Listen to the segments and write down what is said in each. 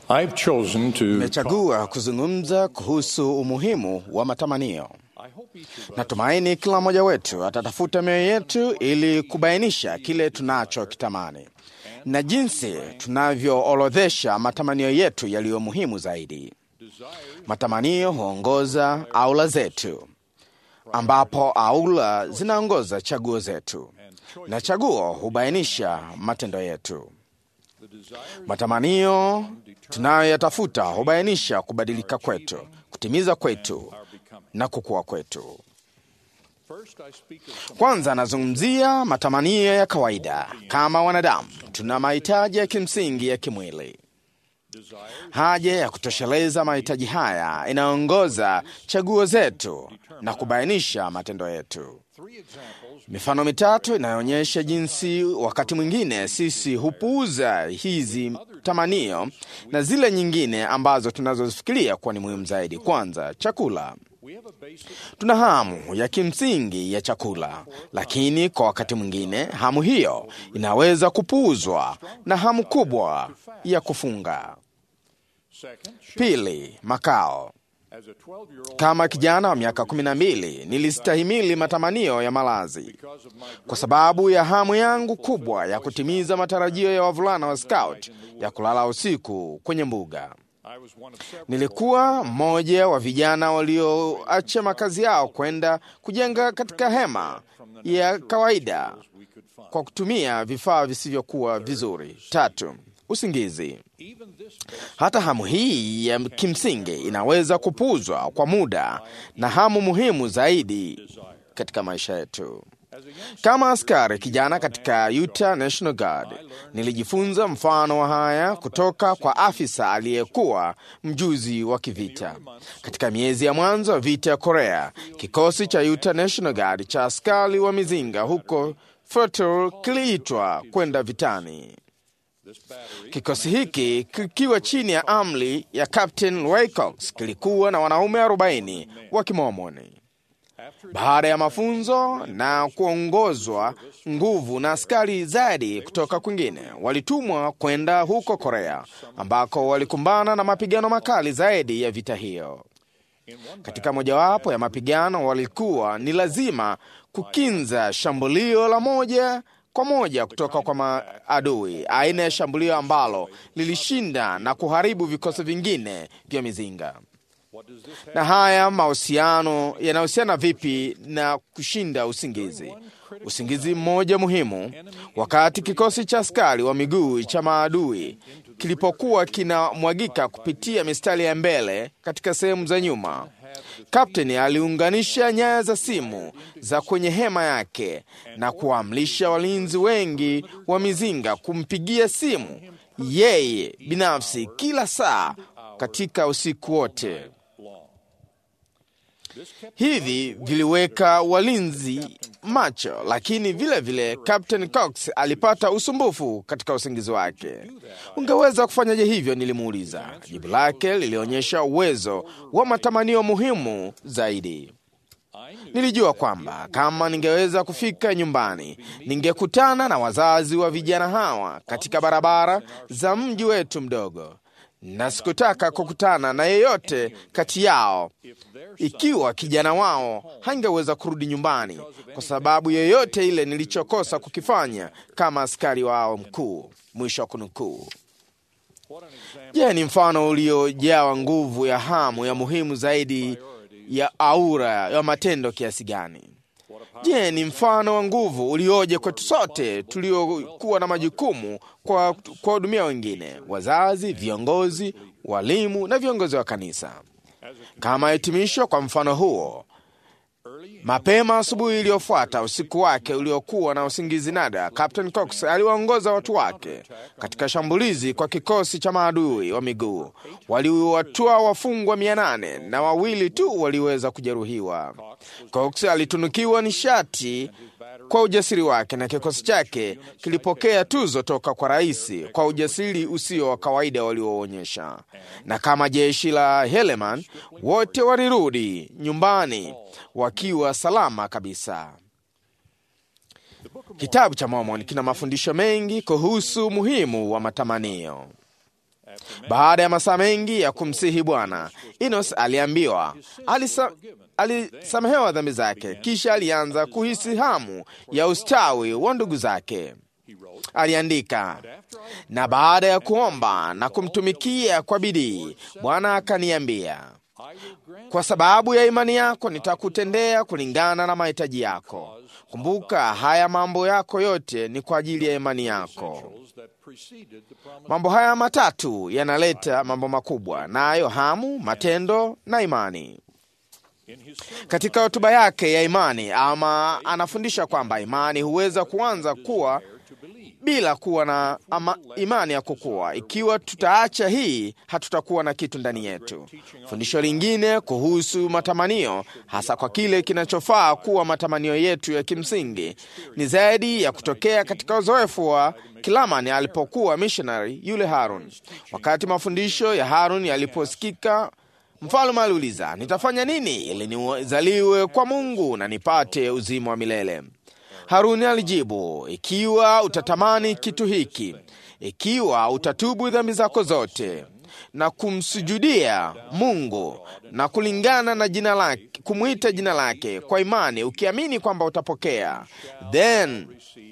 I've chosen to Nimechagua kuzungumza kuhusu umuhimu wa matamanio. Natumaini kila mmoja wetu atatafuta mioyo yetu ili kubainisha kile tunachokitamani na jinsi tunavyoorodhesha matamanio yetu yaliyo muhimu zaidi. Matamanio huongoza aula zetu, ambapo aula zinaongoza chaguo zetu, na chaguo hubainisha matendo yetu. Matamanio tunayoyatafuta hubainisha kubadilika kwetu, kutimiza kwetu na kukua kwetu. Kwanza nazungumzia matamanio ya kawaida. Kama wanadamu, tuna mahitaji ya kimsingi ya kimwili. Haja ya kutosheleza mahitaji haya inaongoza chaguo zetu na kubainisha matendo yetu. Mifano mitatu inaonyesha jinsi wakati mwingine sisi hupuuza hizi tamanio na zile nyingine ambazo tunazofikiria kuwa ni muhimu zaidi. Kwanza, chakula. Tuna hamu ya kimsingi ya chakula, lakini kwa wakati mwingine hamu hiyo inaweza kupuuzwa na hamu kubwa ya kufunga. Pili, makao. Kama kijana wa miaka 12 nilistahimili matamanio ya malazi kwa sababu ya hamu yangu kubwa ya kutimiza matarajio ya wavulana wa scout ya kulala usiku kwenye mbuga. Nilikuwa mmoja wa vijana walioacha makazi yao kwenda kujenga katika hema ya kawaida kwa kutumia vifaa visivyokuwa vizuri. Tatu, usingizi. Hata hamu hii ya kimsingi inaweza kupuuzwa kwa muda na hamu muhimu zaidi katika maisha yetu. Kama askari kijana katika Utah National Guard, nilijifunza mfano wa haya kutoka kwa afisa aliyekuwa mjuzi wa kivita. Katika miezi ya mwanzo wa vita ya Korea, kikosi cha Utah National Guard cha askari wa mizinga huko Fort Hill kiliitwa kwenda vitani. Kikosi hiki kikiwa chini ya amri ya Captain Wilcox kilikuwa na wanaume 40 wa Kimormoni. Baada ya mafunzo na kuongozwa nguvu na askari zaidi kutoka kwingine, walitumwa kwenda huko Korea ambako walikumbana na mapigano makali zaidi ya vita hiyo. Katika mojawapo ya mapigano walikuwa ni lazima kukinza shambulio la moja kwa moja kutoka kwa maadui, aina ya shambulio ambalo lilishinda na kuharibu vikosi vingine vya mizinga. Na haya mahusiano yanahusiana vipi na kushinda usingizi? Usingizi mmoja muhimu, wakati kikosi cha askari wa miguu cha maadui kilipokuwa kinamwagika kupitia mistari ya mbele katika sehemu za nyuma, kapteni aliunganisha nyaya za simu za kwenye hema yake na kuamrisha walinzi wengi wa mizinga kumpigia simu yeye binafsi kila saa katika usiku wote. Hivi viliweka walinzi macho, lakini vile vile Captain Cox alipata usumbufu katika usingizi wake. Ungeweza kufanyaje hivyo? Nilimuuliza. Jibu lake lilionyesha uwezo wa matamanio muhimu zaidi. Nilijua kwamba kama ningeweza kufika nyumbani, ningekutana na wazazi wa vijana hawa katika barabara za mji wetu mdogo, na sikutaka kukutana na yeyote kati yao ikiwa kijana wao hangeweza kurudi nyumbani kwa sababu yoyote ile nilichokosa kukifanya kama askari wao mkuu. Mwisho wa kunukuu. Je, ni mfano uliojawa nguvu ya hamu ya muhimu zaidi ya aura ya matendo kiasi gani? Je, ni mfano wa nguvu ulioje kwetu sote tuliokuwa na majukumu kwa kuhudumia wengine, wazazi, viongozi, walimu na viongozi wa kanisa. Kama hitimisho kwa mfano huo, mapema asubuhi iliyofuata usiku wake uliokuwa na usingizi nada, Captain Cox aliwaongoza watu wake katika shambulizi kwa kikosi cha maadui wa miguu. Waliwatua wafungwa 800 na 2 tu waliweza kujeruhiwa. Cox alitunukiwa nishati kwa ujasiri wake na kikosi chake kilipokea tuzo toka kwa rais kwa ujasiri usio wa kawaida walioonyesha. Na kama jeshi la Helaman, wote walirudi nyumbani wakiwa salama kabisa. Kitabu cha Mormon kina mafundisho mengi kuhusu muhimu wa matamanio. Baada ya masaa mengi ya kumsihi Bwana, Enos aliambiwa alisamehewa dhambi zake. Kisha alianza kuhisi hamu ya ustawi wa ndugu zake. Aliandika, na baada ya kuomba na kumtumikia kwa bidii, Bwana akaniambia, kwa sababu ya imani yako nitakutendea kulingana na mahitaji yako. Kumbuka, haya mambo yako yote ni kwa ajili ya imani yako. Mambo haya matatu yanaleta mambo makubwa, nayo hamu, matendo na imani. Katika hotuba yake ya imani, Alma anafundisha kwamba imani huweza kuanza kuwa bila kuwa na imani ya kukua. Ikiwa tutaacha hii, hatutakuwa na kitu ndani yetu. Fundisho lingine kuhusu matamanio, hasa kwa kile kinachofaa kuwa matamanio yetu ya kimsingi, ni zaidi ya kutokea katika uzoefu wa Kilamani alipokuwa missionary yule Harun. Wakati mafundisho ya Harun yaliposikika, mfalme aliuliza, nitafanya nini ili nizaliwe kwa Mungu na nipate uzima wa milele? Haruni alijibu, ikiwa utatamani kitu hiki, ikiwa utatubu dhambi zako zote na kumsujudia Mungu na kulingana na jina lake, kumuita jina lake kwa imani, ukiamini kwamba utapokea, then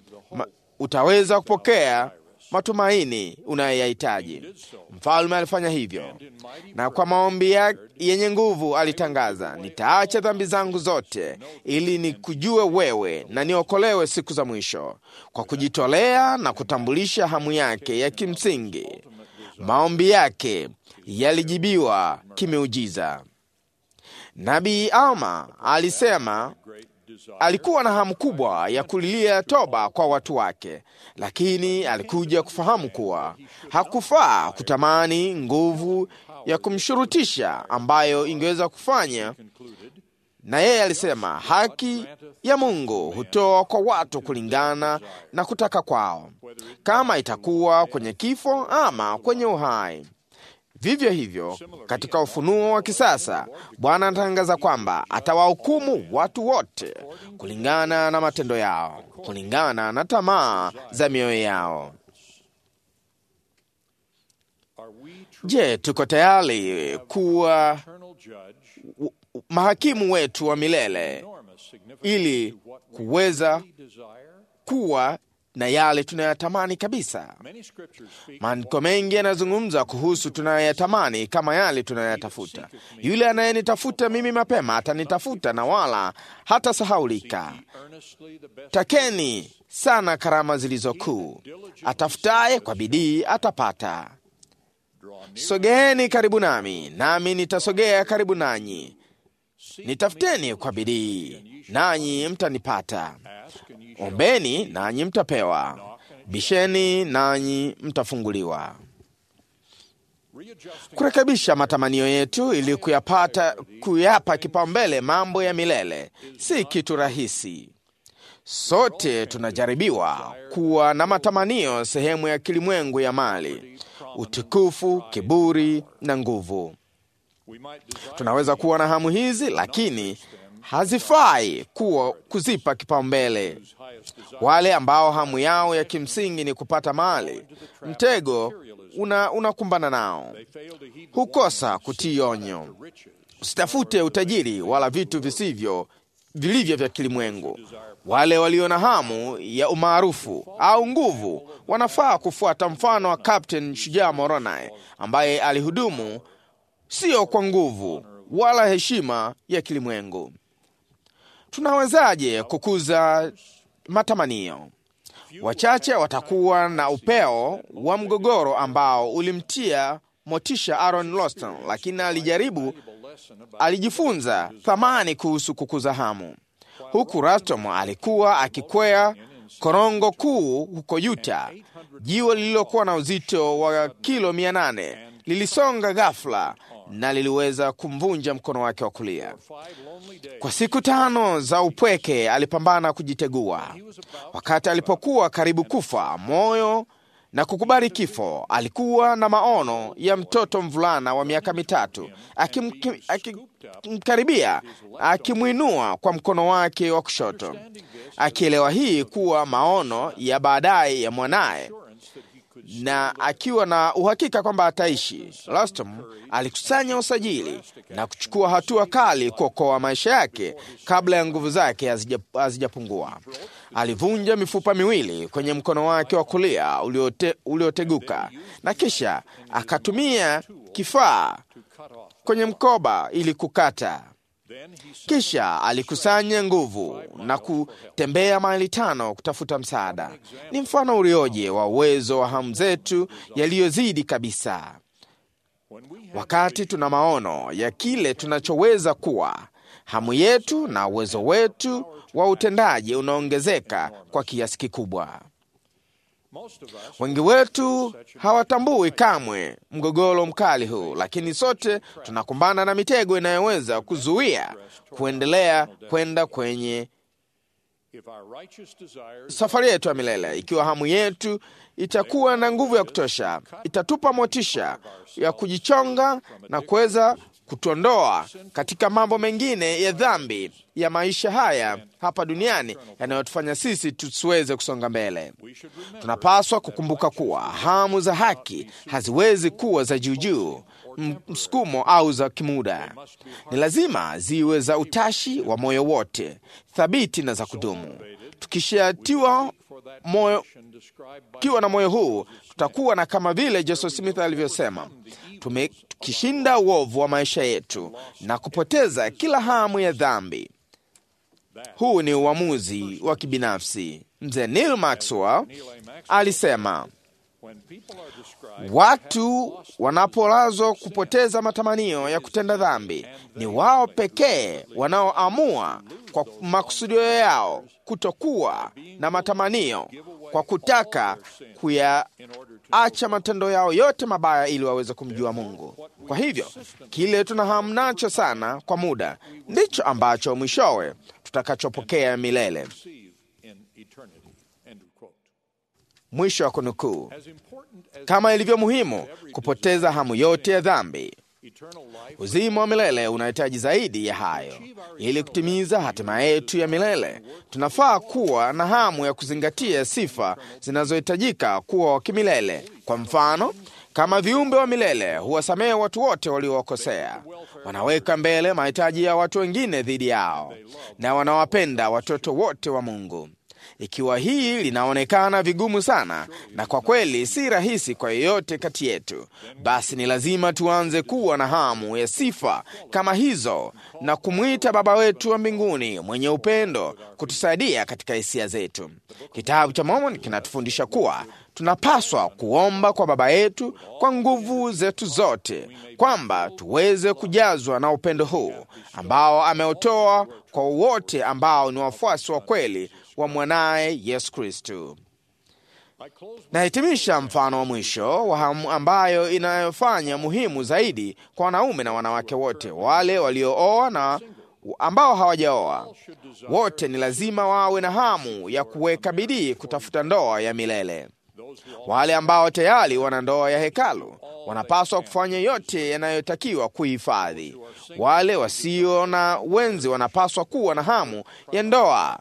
utaweza kupokea matumaini unayoyahitaji. Mfalme alifanya hivyo, na kwa maombi yenye nguvu alitangaza, nitaacha dhambi zangu zote ili nikujue wewe na niokolewe siku za mwisho. Kwa kujitolea na kutambulisha hamu yake ya kimsingi, maombi yake yalijibiwa kimeujiza. Nabii Alma alisema alikuwa na hamu kubwa ya kulilia toba kwa watu wake, lakini alikuja kufahamu kuwa hakufaa kutamani nguvu ya kumshurutisha ambayo ingeweza kufanya. Na yeye alisema, haki ya Mungu hutoa kwa watu kulingana na kutaka kwao, kama itakuwa kwenye kifo ama kwenye uhai. Vivyo hivyo, katika ufunuo wa kisasa, Bwana anatangaza kwamba atawahukumu watu wote kulingana na matendo yao, kulingana na tamaa za mioyo yao. Je, tuko tayari kuwa mahakimu wetu wa milele ili kuweza kuwa na yale tunayatamani kabisa? Maandiko mengi yanazungumza kuhusu tunayatamani kama yale tunayatafuta. Yule anayenitafuta mimi mapema atanitafuta na wala hatasahaulika. Takeni sana karama zilizo kuu, atafutaye kwa bidii atapata. Sogeeni karibu nami, nami nitasogea karibu nanyi. Nitafuteni kwa bidii, nanyi mtanipata. Ombeni nanyi mtapewa, bisheni nanyi mtafunguliwa. Kurekebisha matamanio yetu ili kuyapa kipaumbele mambo ya milele si kitu rahisi. Sote tunajaribiwa kuwa na matamanio sehemu ya kilimwengu ya mali, utukufu, kiburi na nguvu. Tunaweza kuwa na hamu hizi, lakini hazifai kuzipa kipaumbele. Wale ambao hamu yao ya kimsingi ni kupata mali, mtego unakumbana nao. Hukosa kutii onyo. Usitafute utajiri wala vitu vilivyo vya kilimwengu. Wale walio na hamu ya umaarufu au nguvu wanafaa kufuata mfano wa Captain Shujaa Moroni, ambaye alihudumu sio kwa nguvu wala heshima ya kilimwengu. Tunawezaje kukuza matamanio? Wachache watakuwa na upeo wa mgogoro ambao ulimtia motisha Aaron Loston, lakini alijifunza thamani kuhusu kukuza hamu. Huku Rastom alikuwa akikwea korongo kuu huko Utah, jiwe lililokuwa na uzito wa kilo 800 lilisonga ghafla na liliweza kumvunja mkono wake wa kulia. Kwa siku 5 za upweke alipambana kujitegua. Wakati alipokuwa karibu kufa moyo na kukubali kifo, alikuwa na maono ya mtoto mvulana wa miaka 3 akimkaribia, akimwinua kwa mkono wake wa kushoto. Akielewa hii kuwa maono ya baadaye ya mwanaye, na akiwa na uhakika kwamba ataishi, Lostrom alikusanya usajili na kuchukua hatua kali kuokoa maisha yake kabla ya nguvu zake hazijapungua. Alivunja mifupa miwili kwenye mkono wake wa kulia ulioteguka, na kisha akatumia kifaa kwenye mkoba ili kukata. Kisha alikusanya nguvu na kutembea maili 5 kutafuta msaada. Ni mfano ulioje wa uwezo wa hamu zetu yaliyozidi kabisa. Wakati tuna maono ya kile tunachoweza kuwa, hamu yetu na uwezo wetu wa utendaji unaongezeka kwa kiasi kikubwa. Wengi wetu hawatambui kamwe mgogoro mkali huu, lakini sote tunakumbana na mitego inayoweza kuzuia kuendelea kwenda kwenye safari yetu ya milele. Ikiwa hamu yetu itakuwa na nguvu ya kutosha, itatupa motisha ya kujichonga na kuweza kutuondoa katika mambo mengine ya dhambi ya maisha haya hapa duniani yanayotufanya sisi tusiweze kusonga mbele. Tunapaswa kukumbuka kuwa hamu za haki haziwezi kuwa za juujuu, msukumo au za kimuda. Ni lazima ziwe za utashi wa moyo wote, thabiti na za kudumu. Tukishatiwa na moyo huu, tutakuwa na kama vile Joseph Smith alivyosema, tukishinda uovu wa maisha yetu na kupoteza kila hamu ya dhambi. Huu ni uamuzi wa kibinafsi. Mzee Neil Maxwell alisema, watu wanapolazwa kupoteza matamanio ya kutenda dhambi, ni wao pekee wanaoamua kwa makusudio yao kutokuwa na matamanio, kwa kutaka kuyaacha matendo yao yote mabaya ili waweze kumjua Mungu. Kwa hivyo, kile tunahamu nacho sana kwa muda ndicho ambacho mwishowe tutakachopokea milele. Mwisho wa kunukuu. Kama ilivyo muhimu kupoteza hamu yote ya dhambi, uzima wa milele unahitaji zaidi ya hayo. Ili kutimiza hatima yetu ya milele, tunafaa kuwa na hamu ya kuzingatia sifa zinazohitajika kuwa wa kimilele. Kwa mfano, kama viumbe wa milele huwasamehe watu wote waliowakosea, wanaweka mbele mahitaji ya watu wengine dhidi yao, na wanawapenda watoto wote wa Mungu. Ikiwa hii linaonekana vigumu sana, na kwa kweli si rahisi kwa yeyote kati yetu, basi ni lazima tuanze kuwa na hamu ya sifa kama hizo na kumwita Baba wetu wa mbinguni mwenye upendo kutusaidia katika hisia zetu. Kitabu cha Mormoni kinatufundisha kuwa tunapaswa kuomba kwa Baba yetu kwa nguvu zetu zote, kwamba tuweze kujazwa na upendo huu ambao ameutoa kwa wote ambao ni wafuasi wa kweli wa mwanaye Yesu Kristo. Nahitimisha mfano wa mwisho wa hamu ambayo inayofanya muhimu zaidi kwa wanaume na wanawake wote, wale waliooa na ambao hawajaoa. Wote ni lazima wawe na hamu ya kuweka bidii kutafuta ndoa ya milele. Wale ambao tayari wana ndoa ya hekalu wanapaswa kufanya yote yanayotakiwa kuhifadhi. Wale wasio na wenzi wanapaswa kuwa na hamu ya ndoa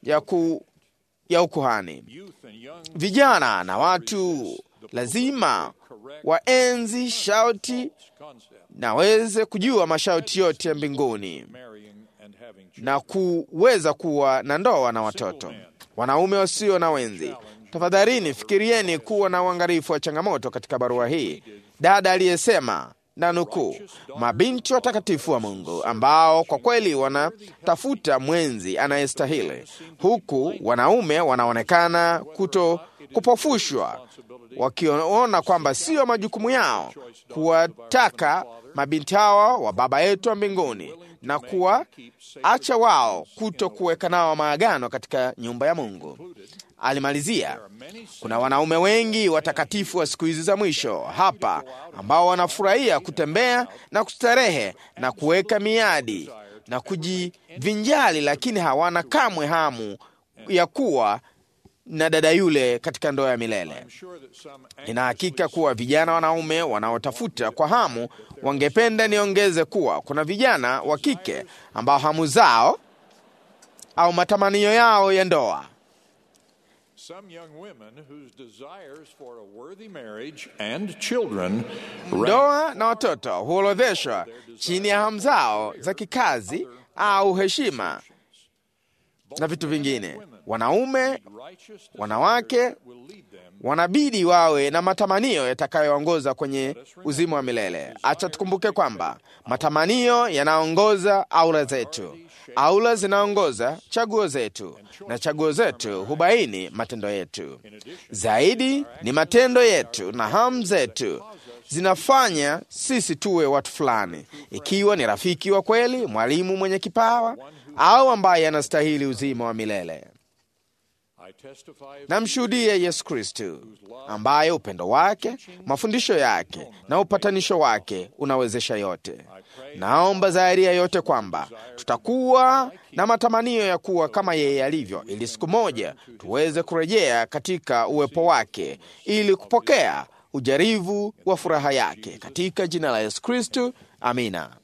ya ukuhani. Vijana na watu lazima waenzi shauti na weze kujua mashauti yote ya mbinguni na kuweza kuwa na ndoa na watoto. Wanaume wasio na wenzi, tafadhalini fikirieni kuwa na uangalifu wa changamoto katika barua hii. Dada aliyesema, na nukuu, mabinti watakatifu wa Mungu ambao kwa kweli wanatafuta mwenzi anayestahili, huku wanaume wanaonekana kupofushwa wakiona kwamba sio majukumu yao kuwataka mabinti hawa wa Baba yetu wa mbinguni na kuwaacha wao kuweka nao maagano katika nyumba ya Mungu. Alimalizia, kuna wanaume wengi watakatifu wa siku hizi za mwisho hapa ambao wanafurahia kutembea na kustarehe na kuweka miadi na kujivinjali, lakini hawana kamwe hamu ya kuwa na dada yule katika ndoa ya milele. Nina hakika kuwa vijana wanaume wanaotafuta kwa hamu wangependa niongeze kuwa kuna vijana wa kike ambao hamu zao au matamanio yao ya ndoa Ndoa na watoto huorodheshwa chini ya hamu zao za kikazi au heshima na vitu vingine. Wanaume, wanawake wanabidi wawe na matamanio yatakayoongoza kwenye uzima wa milele. Acha tukumbuke kwamba matamanio yanaongoza aura zetu, aura zinaongoza chaguo zetu, na chaguo zetu hubaini matendo yetu. Zaidi ni matendo yetu na hamu zetu zinafanya sisi tuwe watu fulani, ikiwa ni rafiki wa kweli, mwalimu mwenye kipawa, au ambaye anastahili uzima wa milele. Namshuhudia Yesu Kristo ambaye upendo wake, mafundisho yake na upatanisho wake unawezesha yote. Naomba zaidi ya yote kwamba tutakuwa na matamanio ya kuwa kama yeye alivyo, ili siku moja tuweze kurejea katika uwepo wake ili kupokea ujaribu wa furaha yake. Katika jina la Yesu Kristo, amina.